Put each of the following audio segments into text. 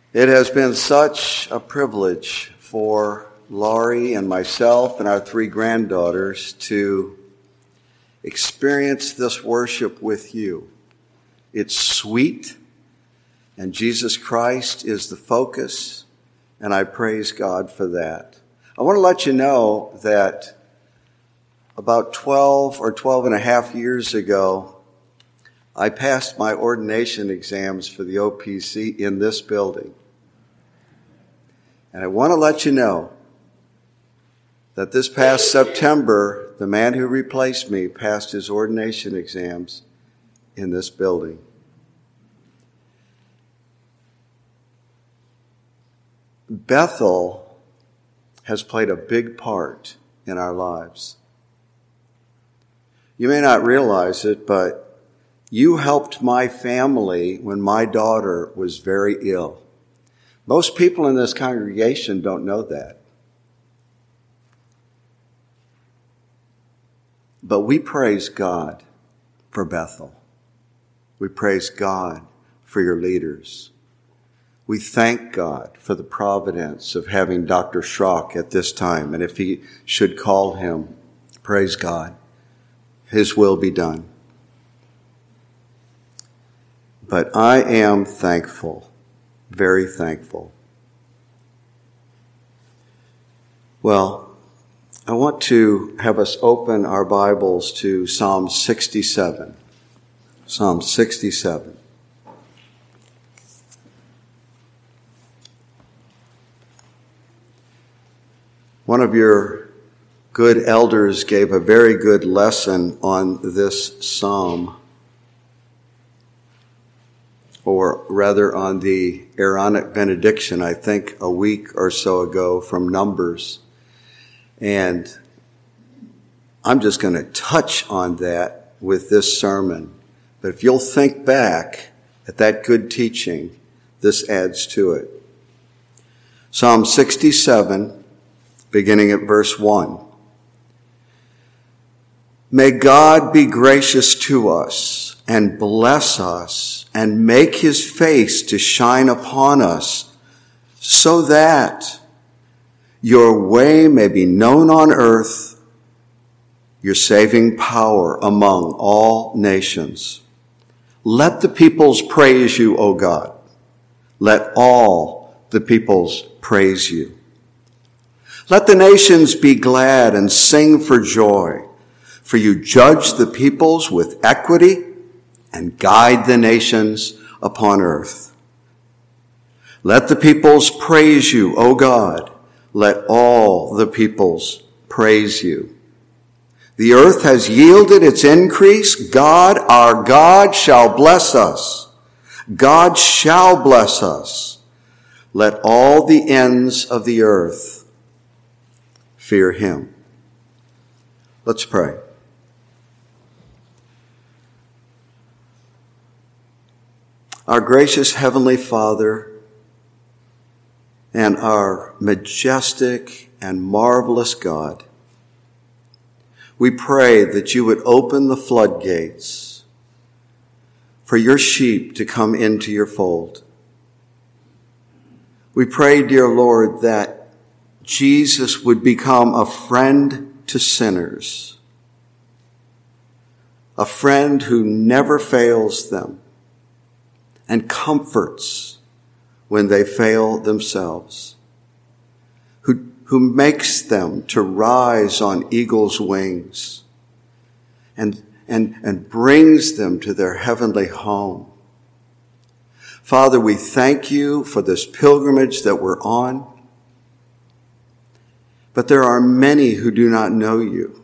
It has been such a privilege for Laurie and myself and our three granddaughters to experience this worship with you. It's sweet, and Jesus Christ is the focus, and I praise God for that. I want to let you know that about 12 or 12 and a half years ago, I passed my ordination exams for the OPC in this building. And I want to let you know that this past September, the man who replaced me passed his ordination exams in this building. Bethel has played a big part in our lives. You may not realize it, but you helped my family when my daughter was very ill. Most people in this congregation don't know that. But we praise God for Bethel. We praise God for your leaders. We thank God for the providence of having Dr. Schrock at this time. And if he should call him, praise God. His will be done. But I am thankful. Very thankful. Well, I want to have us open our Bibles to Psalm 67. Psalm 67. One of your good elders gave a very good lesson on this psalm, or rather on the Aaronic benediction, I think a week or so ago from Numbers. And I'm just going to touch on that with this sermon. But if you'll think back at that good teaching, this adds to it. Psalm 67, beginning at verse 1. May God be gracious to us and bless us and make his face to shine upon us, so that your way may be known on earth, your saving power among all nations. Let the peoples praise you, O God. Let all the peoples praise you. Let the nations be glad and sing for joy, for you judge the peoples with equity and guide the nations upon earth. Let the peoples praise you, O God. Let all the peoples praise you. The earth has yielded its increase. God, our God, shall bless us. God shall bless us. Let all the ends of the earth fear him. Let's pray. Our gracious Heavenly Father and our majestic and marvelous God, we pray that you would open the floodgates for your sheep to come into your fold. We pray, dear Lord, that Jesus would become a friend to sinners, a friend who never fails them and comforts when they fail themselves, who makes them to rise on eagle's wings and brings them to their heavenly home. Father, we thank you for this pilgrimage that we're on, but there are many who do not know you.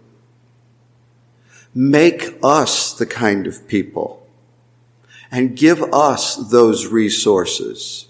Make us the kind of people and give us those resources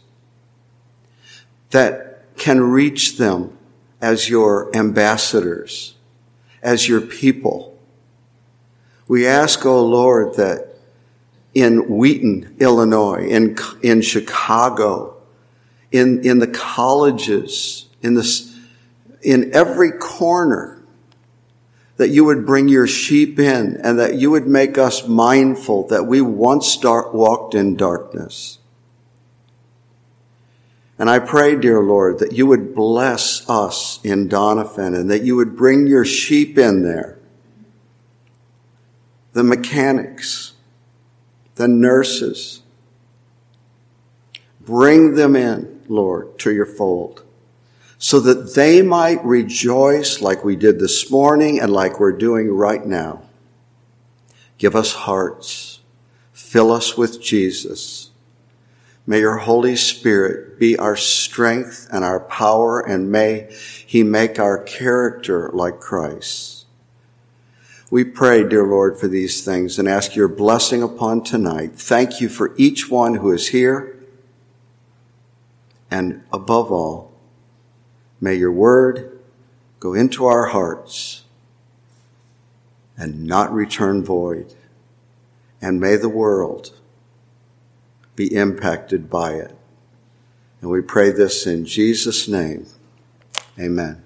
that can reach them as your ambassadors, as your people. We ask, O Lord, that in Wheaton, Illinois, in Chicago, in the colleges, in every corner, that you would bring your sheep in and that you would make us mindful that we once walked in darkness. And I pray, dear Lord, that you would bless us in Doniphan and that you would bring your sheep in there. The mechanics, the nurses. Bring them in, Lord, to your fold so that they might rejoice like we did this morning and like we're doing right now. Give us hearts. Fill us with Jesus. May your Holy Spirit be our strength and our power, and may he make our character like Christ. We pray, dear Lord, for these things and ask your blessing upon tonight. Thank you for each one who is here. And above all, may your word go into our hearts and not return void. And may the world be impacted by it. And we pray this in Jesus' name. Amen.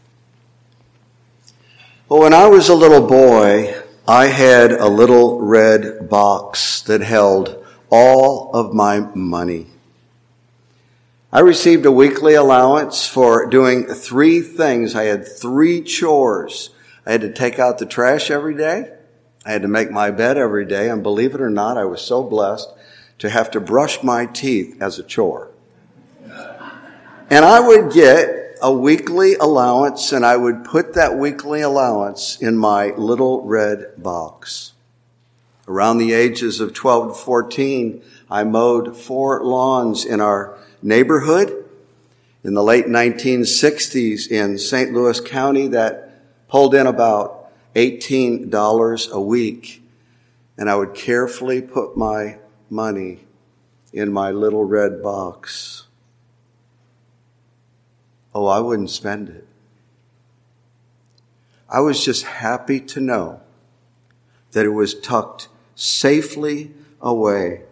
Well, when I was a little boy, I had a little red box that held all of my money. I received a weekly allowance for doing 3 things. I had 3 chores. I had to take out the trash every day. I had to make my bed every day. And believe it or not, I was so blessed to have to brush my teeth as a chore. And I would get a weekly allowance, and I would put that weekly allowance in my little red box. Around the ages of 12 to 14, I mowed 4 lawns in our neighborhood. In the late 1960s in St. Louis County, that pulled in about $18 a week. And I would carefully put my money in my little red box. Oh, I wouldn't spend it. I was just happy to know that it was tucked safely away.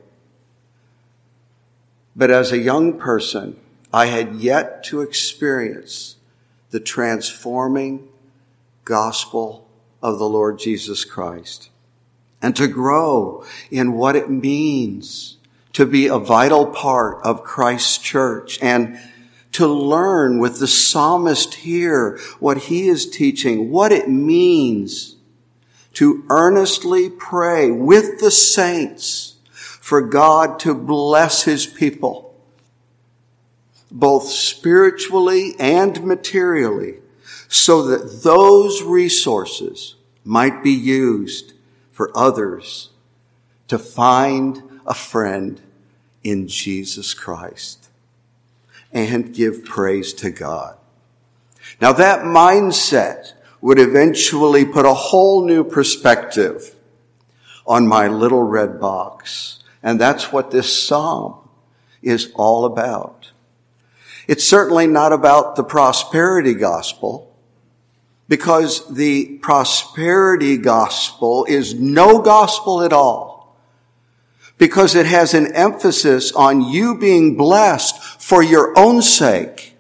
But as a young person, I had yet to experience the transforming gospel of the Lord Jesus Christ and to grow in what it means to be a vital part of Christ's church and to learn with the psalmist here what he is teaching, what it means to earnestly pray with the saints for God to bless his people, both spiritually and materially, so that those resources might be used for others to find a friend in Jesus Christ and give praise to God. Now that mindset would eventually put a whole new perspective on my little red box. And that's what this psalm is all about. It's certainly not about the prosperity gospel, because the prosperity gospel is no gospel at all, because it has an emphasis on you being blessed for your own sake.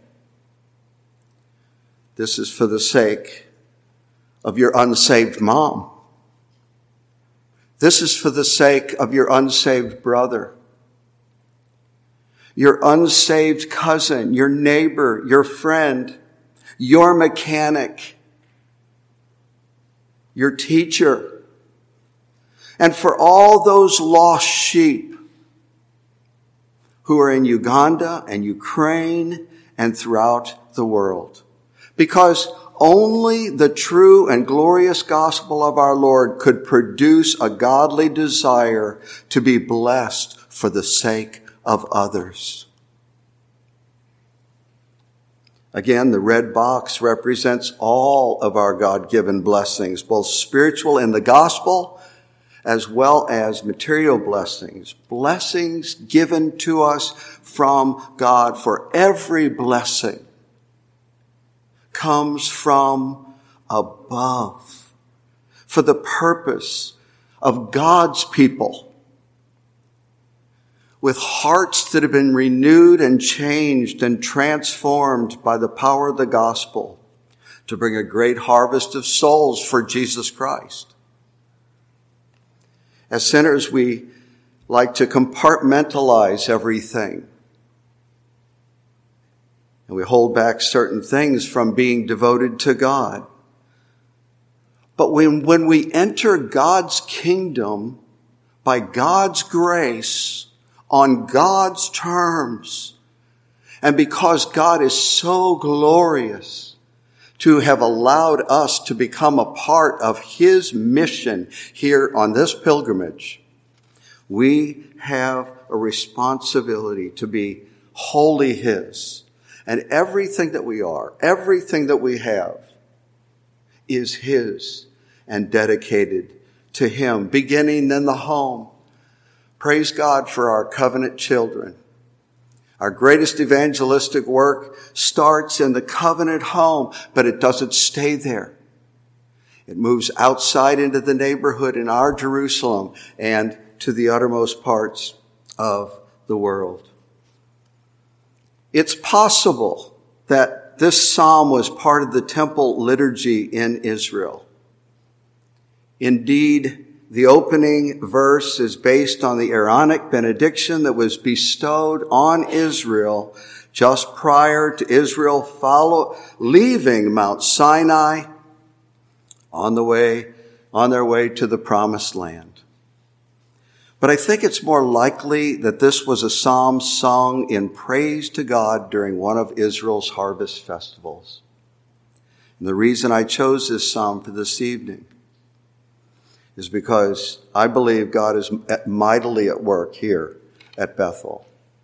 This is for the sake of your unsaved mom. This is for the sake of your unsaved brother, your unsaved cousin, your neighbor, your friend, your mechanic, your teacher, and for all those lost sheep who are in Uganda and Ukraine and throughout the world. Because only the true and glorious gospel of our Lord could produce a godly desire to be blessed for the sake of others. Again, the red box represents all of our God-given blessings, both spiritual in the gospel as well as material blessings. Blessings given to us from God. For every blessing comes from above for the purpose of God's people with hearts that have been renewed and changed and transformed by the power of the gospel to bring a great harvest of souls for Jesus Christ. As sinners, we like to compartmentalize everything. And we hold back certain things from being devoted to God. But when we enter God's kingdom by God's grace, on God's terms, and because God is so glorious to have allowed us to become a part of his mission here on this pilgrimage, we have a responsibility to be wholly his. And everything that we are, everything that we have is his and dedicated to him, beginning in the home. Praise God for our covenant children. Our greatest evangelistic work starts in the covenant home, but it doesn't stay there. It moves outside into the neighborhood in our Jerusalem and to the uttermost parts of the world. It's possible that this psalm was part of the temple liturgy in Israel. Indeed, the opening verse is based on the Aaronic benediction that was bestowed on Israel just prior to Israel leaving Mount Sinai on their way to the promised land. But I think it's more likely that this was a psalm sung in praise to God during one of Israel's harvest festivals. And the reason I chose this psalm for this evening is because I believe God is mightily at work here at Bethel.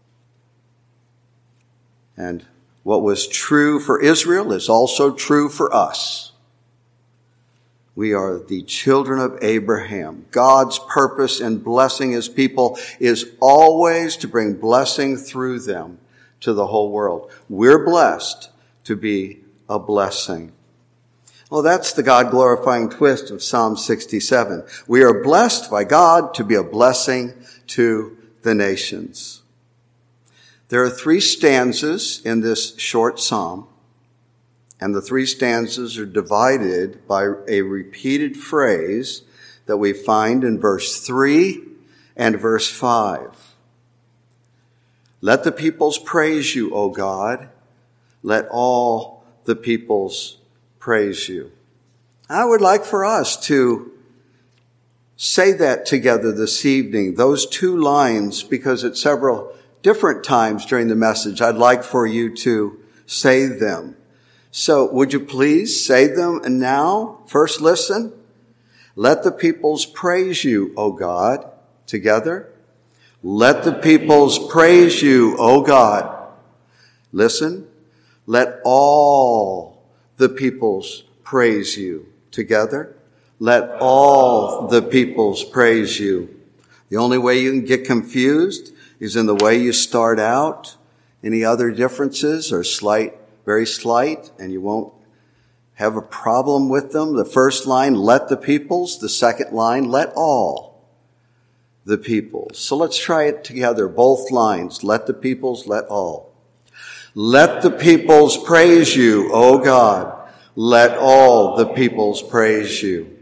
And what was true for Israel is also true for us. We are the children of Abraham. God's purpose in blessing his people is always to bring blessing through them to the whole world. We're blessed to be a blessing. Well, that's the God-glorifying twist of Psalm 67. We are blessed by God to be a blessing to the nations. There are 3 stanzas in this short psalm. And the 3 stanzas are divided by a repeated phrase that we find in verse 3 and verse 5. Let the peoples praise you, O God. Let all the peoples praise you. I would like for us to say that together this evening, those 2 lines, because at several different times during the message, I'd like for you to say them. So would you please say them now? First, listen. Let the peoples praise you, O God. Together. Let the peoples praise you, O God. Listen. Let all the peoples praise you. Together. Let all the peoples praise you. The only way you can get confused is in the way you start out. Any other differences are very slight, and you won't have a problem with them. The first line, let the peoples. The second line, let all the peoples. So let's try it together, both lines. Let the peoples, let all. Let the peoples praise you, O God. Let all the peoples praise you.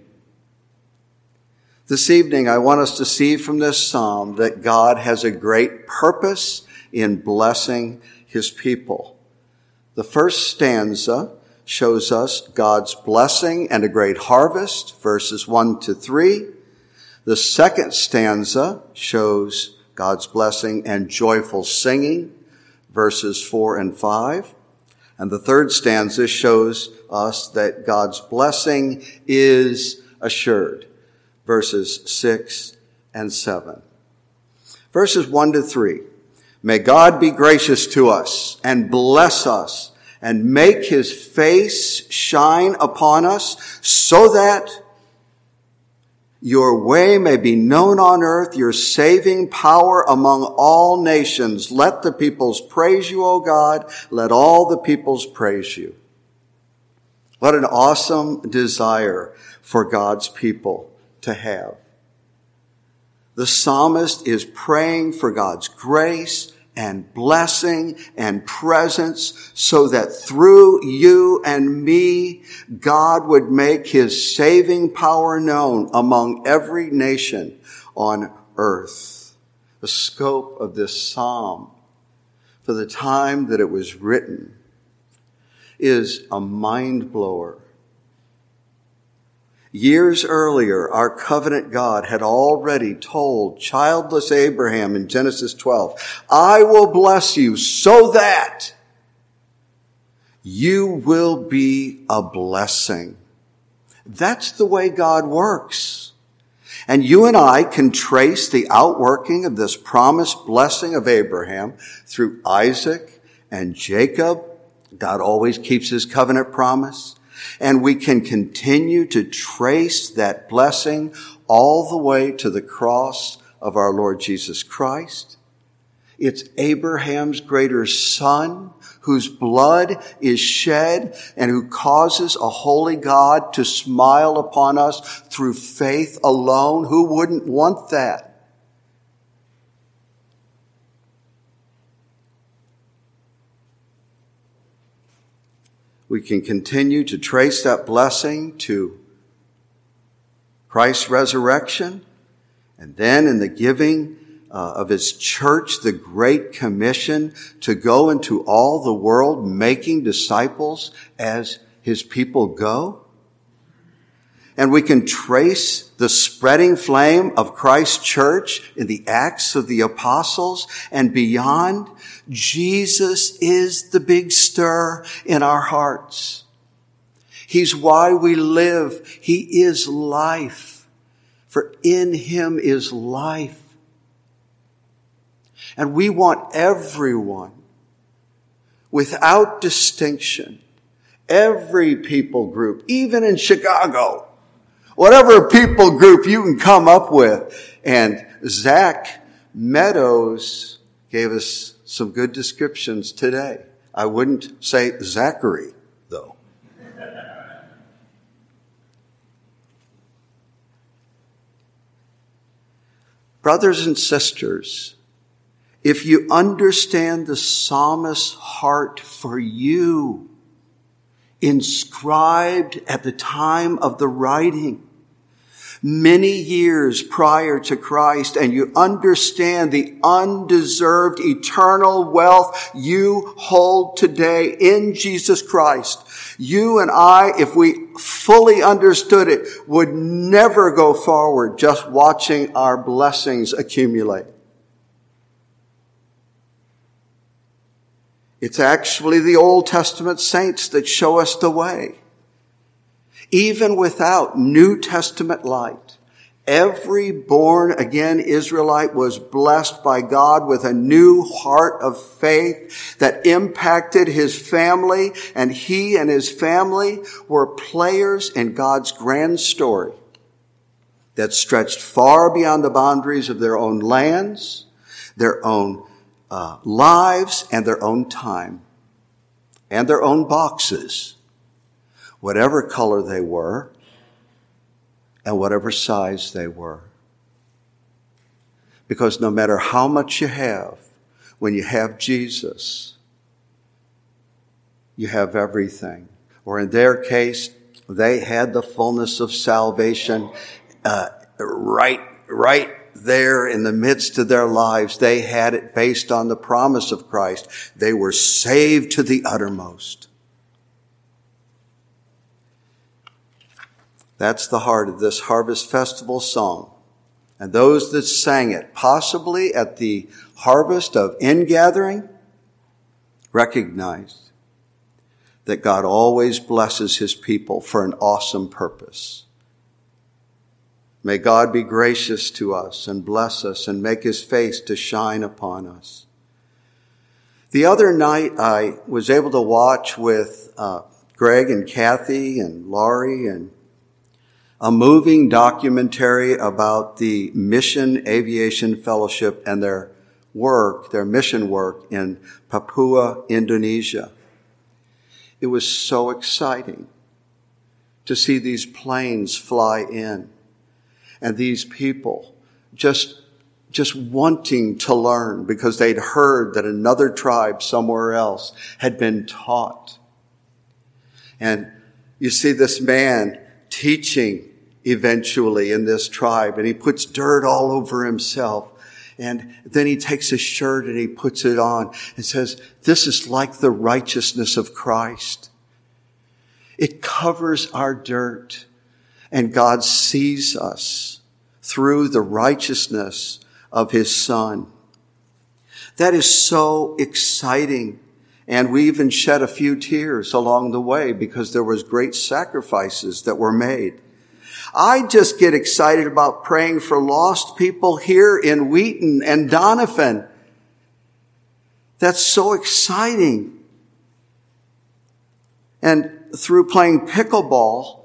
This evening, I want us to see from this psalm that God has a great purpose in blessing his people. The first stanza shows us God's blessing and a great harvest, verses 1 to 3. The second stanza shows God's blessing and joyful singing, verses 4 and 5. And the third stanza shows us that God's blessing is assured, verses 6 and 7. Verses 1 to 3. May God be gracious to us and bless us and make his face shine upon us so that your way may be known on earth, your saving power among all nations. Let the peoples praise you, O God. Let all the peoples praise you. What an awesome desire for God's people to have. The psalmist is praying for God's grace and blessing and presence so that through you and me, God would make his saving power known among every nation on earth. The scope of this psalm for the time that it was written is a mind blower. Years earlier, our covenant God had already told childless Abraham in Genesis 12, I will bless you so that you will be a blessing. That's the way God works. And you and I can trace the outworking of this promised blessing of Abraham through Isaac and Jacob. God always keeps his covenant promise. And we can continue to trace that blessing all the way to the cross of our Lord Jesus Christ. It's Abraham's greater son whose blood is shed and who causes a holy God to smile upon us through faith alone. Who wouldn't want that? We can continue to trace that blessing to Christ's resurrection, and then in the giving of his church, the Great Commission to go into all the world making disciples as his people go. And we can trace the spreading flame of Christ's church in the Acts of the Apostles and beyond. Jesus is the big stir in our hearts. He's why we live. He is life, for in him is life. And we want everyone, without distinction, every people group, even in Chicago, whatever people group you can come up with. And Zach Meadows gave us some good descriptions today. I wouldn't say Zachary, though. Brothers and sisters, if you understand the psalmist's heart for you, inscribed at the time of the writing, many years prior to Christ, and you understand the undeserved eternal wealth you hold today in Jesus Christ, you and I, if we fully understood it, would never go forward just watching our blessings accumulate. It's actually the Old Testament saints that show us the way. Even without New Testament light, every born-again Israelite was blessed by God with a new heart of faith that impacted his family, and he and his family were players in God's grand story that stretched far beyond the boundaries of their own lands, their own lives, and their own time, and their own boxes, whatever color they were, and whatever size they were. Because no matter how much you have, when you have Jesus, you have everything. Or in their case, they had the fullness of salvation right there in the midst of their lives. They had it based on the promise of Christ. They were saved to the uttermost. That's the heart of this Harvest Festival song. And those that sang it, possibly at the harvest of ingathering, recognized that God always blesses his people for an awesome purpose. May God be gracious to us and bless us and make his face to shine upon us. The other night I was able to watch with Greg and Kathy and Laurie and a moving documentary about the Mission Aviation Fellowship and their mission work in Papua, Indonesia. It was so exciting to see these planes fly in. And these people just wanting to learn because they'd heard that another tribe somewhere else had been taught. And you see this man teaching eventually in this tribe, and he puts dirt all over himself. And then he takes his shirt and he puts it on and says, "This is like the righteousness of Christ." It covers our dirt, and God sees us through the righteousness of his Son. That is so exciting. And we even shed a few tears along the way because there was great sacrifices that were made. I just get excited about praying for lost people here in Wheaton and Doniphan. That's so exciting. And through playing pickleball,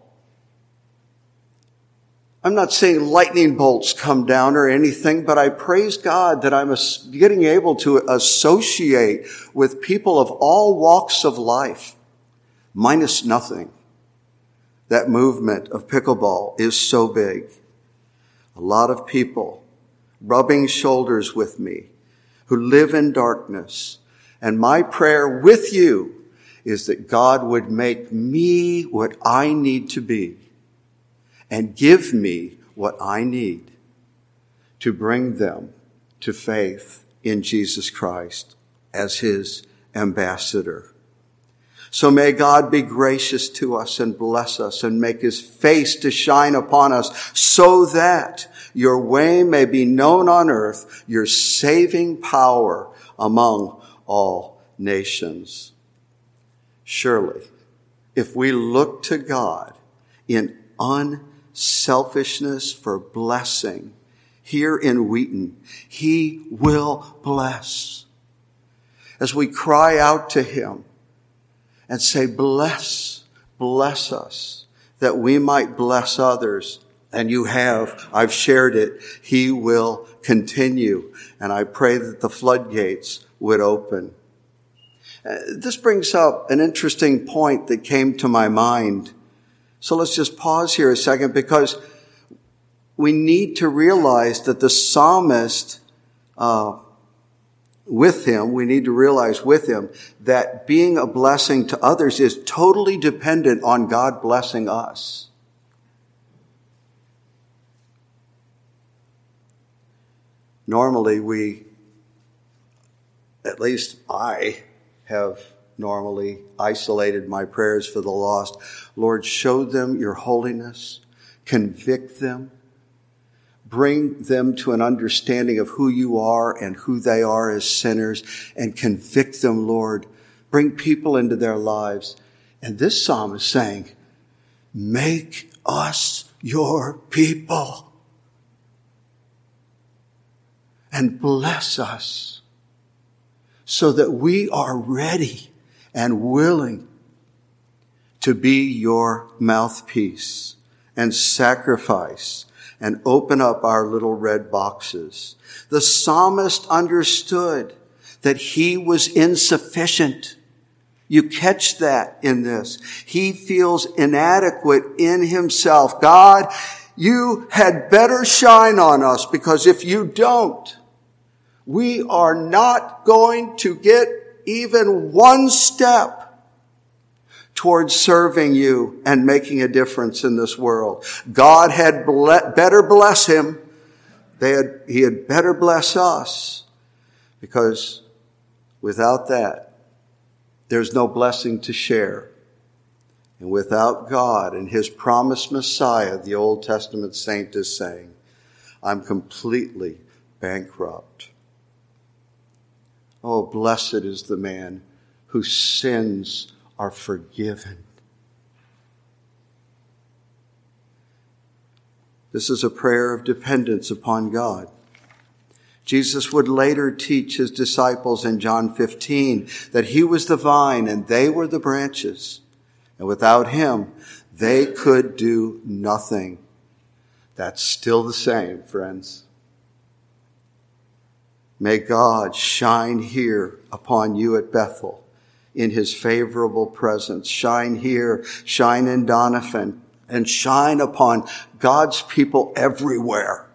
I'm not saying lightning bolts come down or anything, but I praise God that I'm getting able to associate with people of all walks of life, minus nothing. That movement of pickleball is so big. A lot of people rubbing shoulders with me who live in darkness. And my prayer with you is that God would make me what I need to be and give me what I need to bring them to faith in Jesus Christ as his ambassador. So may God be gracious to us and bless us and make his face to shine upon us so that your way may be known on earth, your saving power among all nations. Surely, if we look to God in unselfishness for blessing here in Wheaton, he will bless. As we cry out to him and say, bless us, that we might bless others. And you have, I've shared it, he will continue. And I pray that the floodgates would open. This brings up an interesting point that came to my mind. So let's just pause here a second, because we need to realize that the psalmist, we need to realize with him that being a blessing to others is totally dependent on God blessing us. Normally at least I have normally isolated my prayers for the lost. Lord, show them your holiness, convict them, bring them to an understanding of who you are and who they are as sinners, and convict them, Lord. Bring people into their lives. And this psalm is saying, make us your people and bless us so that we are ready and willing to be your mouthpiece and sacrifice and open up our little red boxes. The psalmist understood that he was insufficient. You catch that in this. He feels inadequate in himself. God, you had better shine on us, because if you don't, we are not going to get even one step towards serving you and making a difference in this world. God had better bless him. He had better bless us, because without that, there's no blessing to share. And without God and his promised Messiah, the Old Testament saint is saying, I'm completely bankrupt. Oh, blessed is the man whose sins are forgiven. This is a prayer of dependence upon God. Jesus would later teach his disciples in John 15 that he was the vine and they were the branches. And without him, they could do nothing. That's still the same, friends. May God shine here upon you at Bethel in his favorable presence. Shine here, shine in Doniphan, and shine upon God's people everywhere.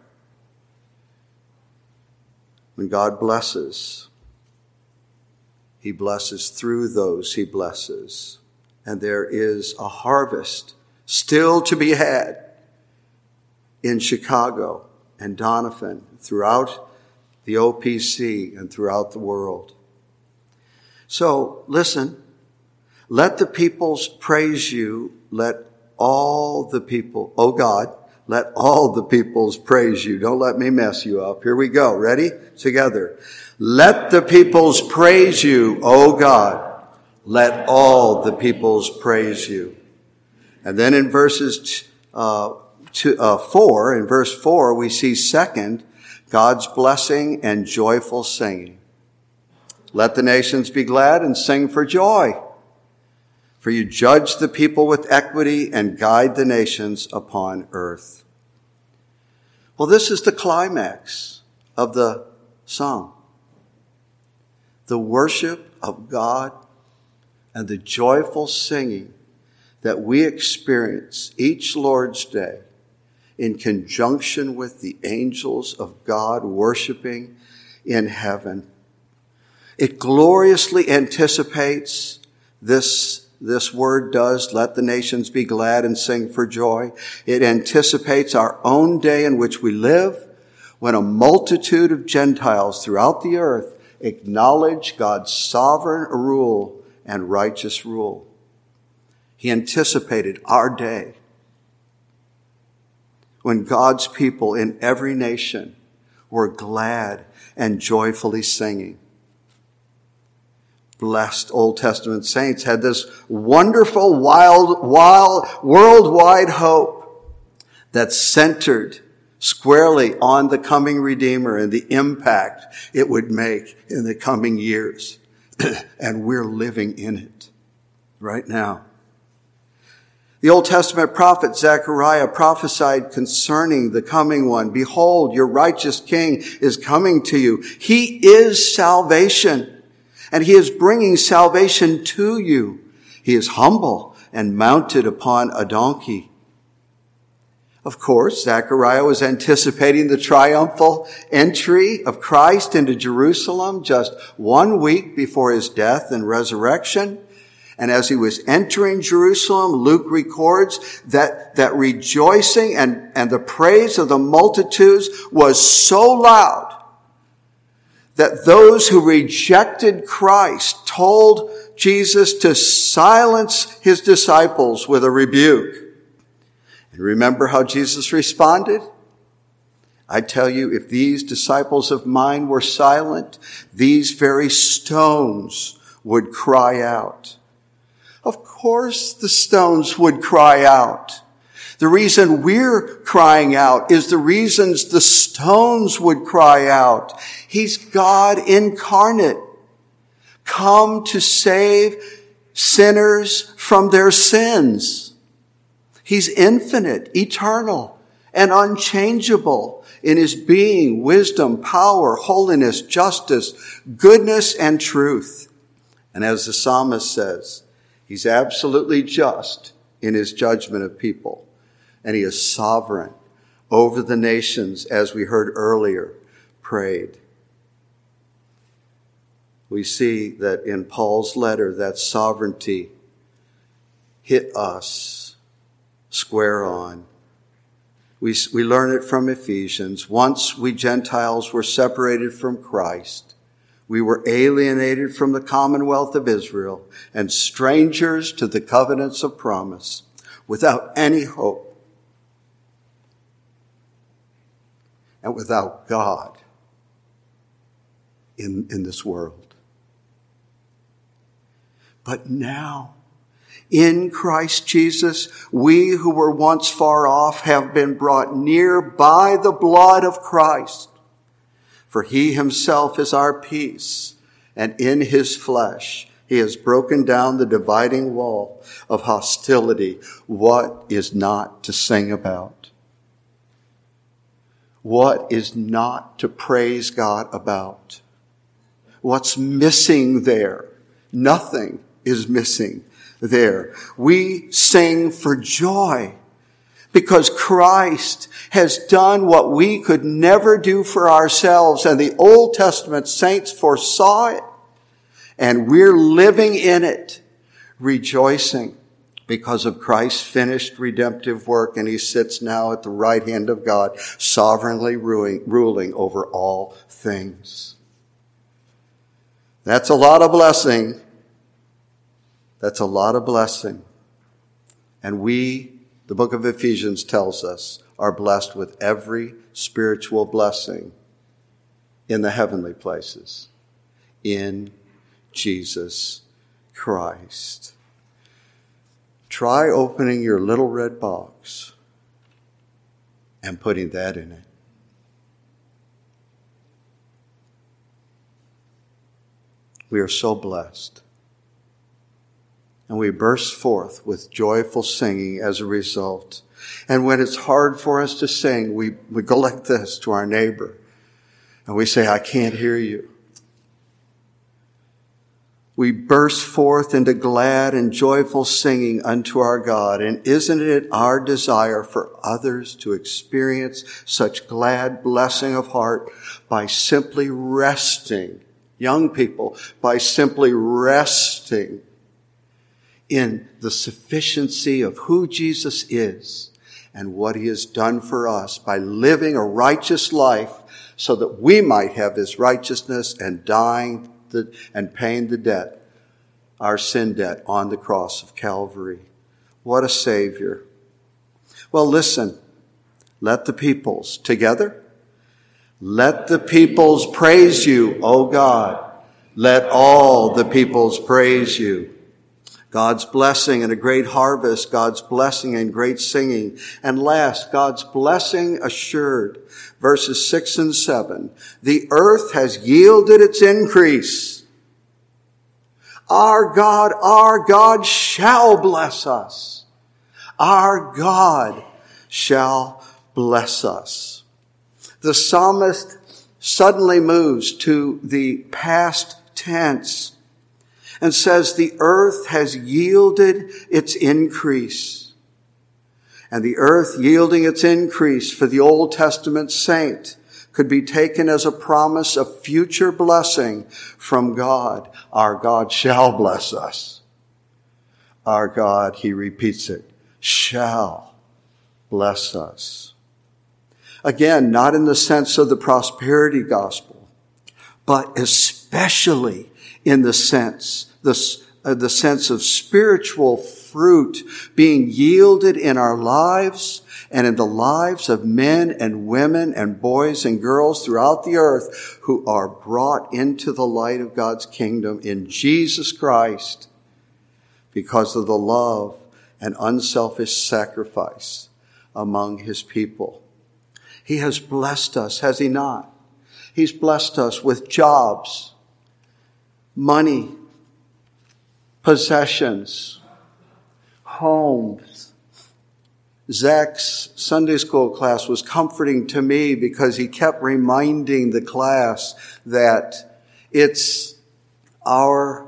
When God blesses, he blesses through those he blesses. And there is a harvest still to be had in Chicago and Doniphan, throughout the OPC and throughout the world. So listen, Let the peoples praise you. Let all the people, oh God, let all the peoples praise you. Don't let me mess you up. Here we go. Ready? Together. Let the peoples praise you, O God. Let all the peoples praise you. And then in verse 4, we see second, God's blessing and joyful singing. Let the nations be glad and sing for joy. For you judge the people with equity and guide the nations upon earth. Well, this is the climax of the song. The worship of God and the joyful singing that we experience each Lord's Day in conjunction with the angels of God worshiping in heaven. It gloriously anticipates this word does, let the nations be glad and sing for joy. It anticipates our own day in which we live, when a multitude of Gentiles throughout the earth acknowledge God's sovereign rule and righteous rule. He anticipated our day when God's people in every nation were glad and joyfully singing. Blessed Old Testament saints had this wonderful, wild, worldwide hope that centered squarely on the coming Redeemer and the impact it would make in the coming years. And we're living in it right now. The Old Testament prophet Zechariah prophesied concerning the coming one. Behold, your righteous king is coming to you. He is salvation. And he is bringing salvation to you. He is humble and mounted upon a donkey. Of course, Zechariah was anticipating the triumphal entry of Christ into Jerusalem just 1 week before his death and resurrection. And as he was entering Jerusalem, Luke records that rejoicing and the praise of the multitudes was so loud that those who rejected Christ told Jesus to silence his disciples with a rebuke. And remember how Jesus responded? I tell you, if these disciples of mine were silent, these very stones would cry out. Of course the stones would cry out. The reason we're crying out is the reasons the stones would cry out. He's God incarnate, come to save sinners from their sins. He's infinite, eternal, and unchangeable in his being, wisdom, power, holiness, justice, goodness, and truth. And as the psalmist says, he's absolutely just in his judgment of people. And he is sovereign over the nations, as we heard earlier, prayed. We see that in Paul's letter, that sovereignty hit us square on. We learn it from Ephesians. Once we Gentiles were separated from Christ. We were alienated from the commonwealth of Israel and strangers to the covenants of promise, without any hope and without God in this world. But now, in Christ Jesus, we who were once far off have been brought near by the blood of Christ. For he himself is our peace, and in his flesh he has broken down the dividing wall of hostility. What is not to sing about? What is not to praise God about? What's missing there? Nothing is missing there. We sing for joy because Christ has done what we could never do for ourselves, and the Old Testament saints foresaw it, and we're living in it, rejoicing because of Christ's finished redemptive work, and he sits now at the right hand of God, sovereignly ruling over all things. That's a lot of blessing. That's a lot of blessing. And we, the book of Ephesians tells us, are blessed with every spiritual blessing in the heavenly places in Jesus Christ. Try opening your little red box and putting that in it. We are so blessed. And we burst forth with joyful singing as a result. And when it's hard for us to sing, we go like this to our neighbor. And we say, I can't hear you. We burst forth into glad and joyful singing unto our God. And isn't it our desire for others to experience such glad blessing of heart by simply resting, young people, by simply resting in the sufficiency of who Jesus is and what he has done for us by living a righteous life so that we might have his righteousness and dying and paying the debt, our sin debt, on the cross of Calvary. What a Savior. Well, listen, let the peoples together. Let the peoples praise you, O God. Let all the peoples praise you. God's blessing and a great harvest, God's blessing and great singing. And last, God's blessing assured. Verses 6 and 7. The earth has yielded its increase. Our God shall bless us. Our God shall bless us. The psalmist suddenly moves to the past tense and says the earth has yielded its increase. And the earth yielding its increase for the Old Testament saint could be taken as a promise of future blessing from God. Our God shall bless us. Our God, he repeats it, shall bless us. Again, not in the sense of the prosperity gospel, but especially in the sense of spiritual fruit being yielded in our lives and in the lives of men and women and boys and girls throughout the earth who are brought into the light of God's kingdom in Jesus Christ because of the love and unselfish sacrifice among his people. He has blessed us, has he not? He's blessed us with jobs, money, possessions, homes. Zach's Sunday school class was comforting to me because he kept reminding the class that it's our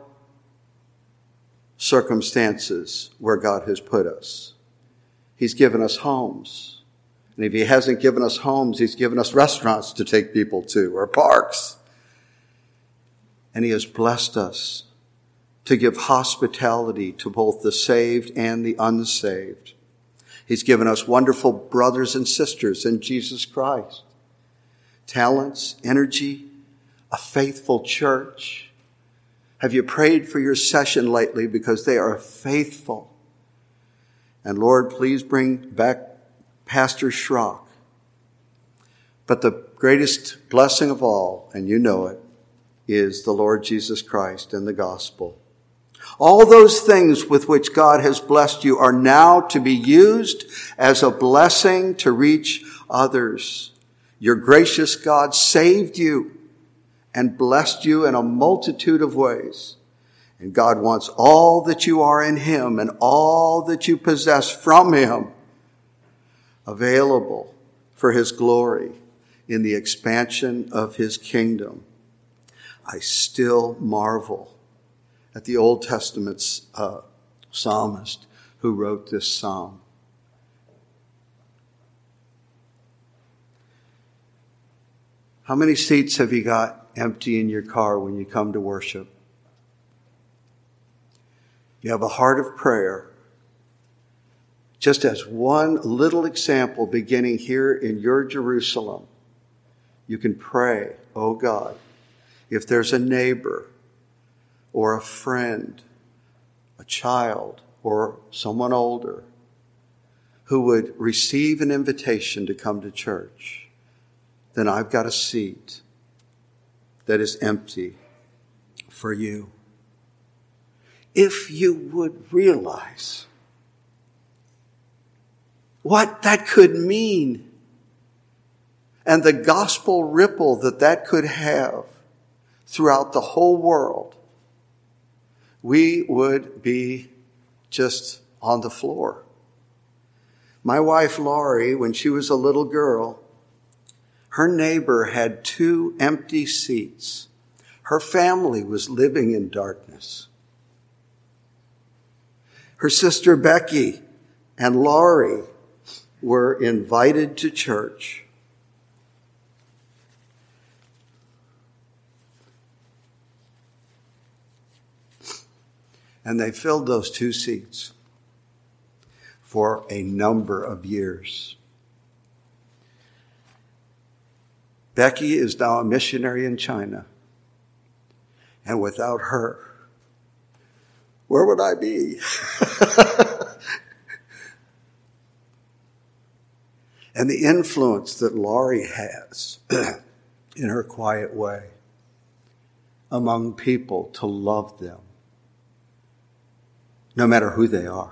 circumstances where God has put us. He's given us homes. And if he hasn't given us homes, he's given us restaurants to take people to or parks. And he has blessed us to give hospitality to both the saved and the unsaved. He's given us wonderful brothers and sisters in Jesus Christ. Talents, energy, a faithful church. Have you prayed for your session lately because they are faithful? And Lord, please bring back Pastor Schrock. But the greatest blessing of all, and you know it, is the Lord Jesus Christ and the gospel. All those things with which God has blessed you are now to be used as a blessing to reach others. Your gracious God saved you and blessed you in a multitude of ways. And God wants all that you are in him and all that you possess from him available for his glory in the expansion of his kingdom. I still marvel at the Old Testament's psalmist who wrote this psalm. How many seats have you got empty in your car when you come to worship? You have a heart of prayer. Just as one little example beginning here in your Jerusalem, you can pray, oh God, if there's a neighbor or a friend a child or someone older who would receive an invitation to come to church, then I've got a seat that is empty for you. If you would realize what that could mean and the gospel ripple that could have throughout the whole world, we would be just on the floor. My wife, Laurie, when she was a little girl, her neighbor had 2 empty seats. Her family was living in darkness. Her sister Becky and Laurie were invited to church. And they filled those 2 seats for a number of years. Becky is now a missionary in China. And without her, where would I be? And the influence that Laurie has in her quiet way among people to love them, no matter who they are,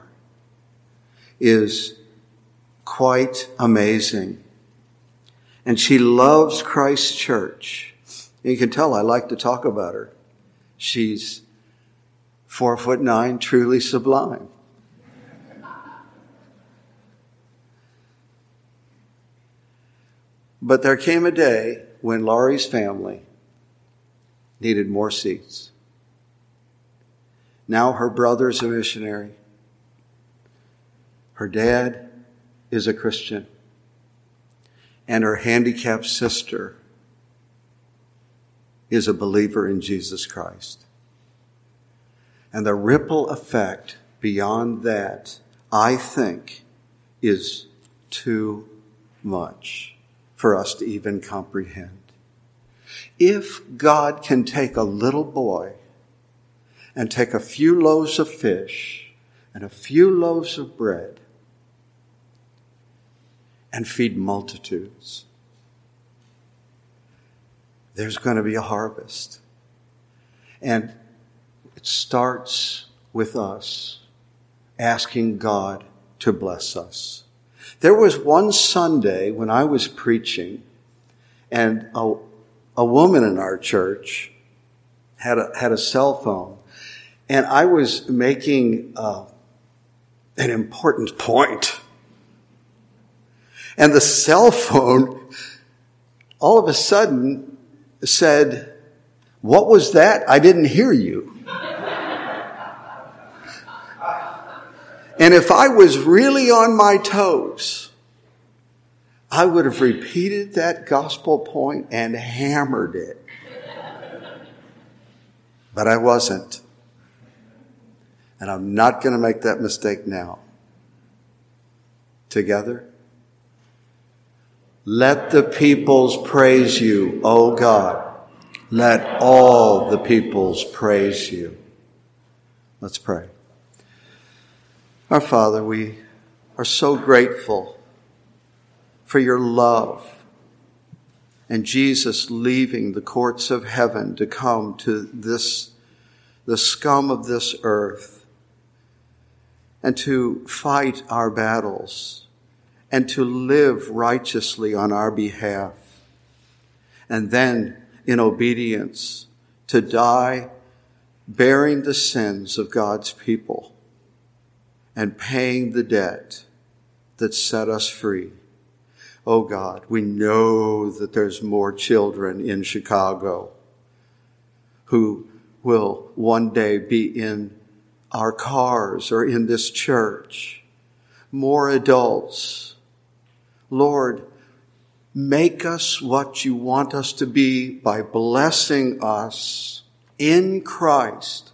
is quite amazing. And she loves Christ Church. And you can tell I like to talk about her. She's 4'9", truly sublime. But there came a day when Laurie's family needed more seats. Now her brother's a missionary. Her dad is a Christian. And her handicapped sister is a believer in Jesus Christ. And the ripple effect beyond that, I think, is too much for us to even comprehend. If God can take a little boy and take a few loaves of fish and a few loaves of bread and feed multitudes, there's going to be a harvest. And it starts with us asking God to bless us. There was one Sunday when I was preaching, and a woman in our church had a cell phone, and I was making an important point. And the cell phone all of a sudden said, "What was that? I didn't hear you." And if I was really on my toes, I would have repeated that gospel point and hammered it. But I wasn't. And I'm not going to make that mistake now. Together, let the peoples praise you, O God. Let all the peoples praise you. Let's pray. Our Father, we are so grateful for your love and Jesus leaving the courts of heaven to come to the scum of this earth, and to fight our battles and to live righteously on our behalf. And then, in obedience, to die bearing the sins of God's people and paying the debt that set us free. Oh God, we know that there's more children in Chicago who will one day be in our cars or in this church. More adults. Lord, make us what you want us to be by blessing us in Christ,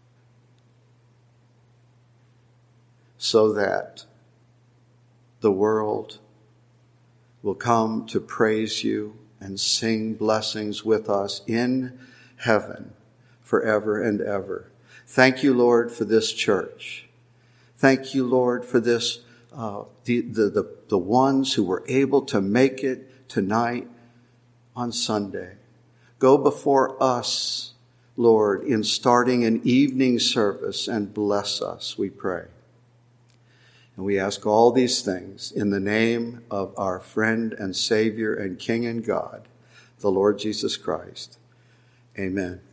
so that the world will come to praise you and sing blessings with us in heaven forever and ever. Thank you, Lord, for this church. Thank you, Lord, for this, the ones who were able to make it tonight on Sunday. Go before us, Lord, in starting an evening service, and bless us, we pray. And we ask all these things in the name of our friend and Savior and King and God, the Lord Jesus Christ. Amen.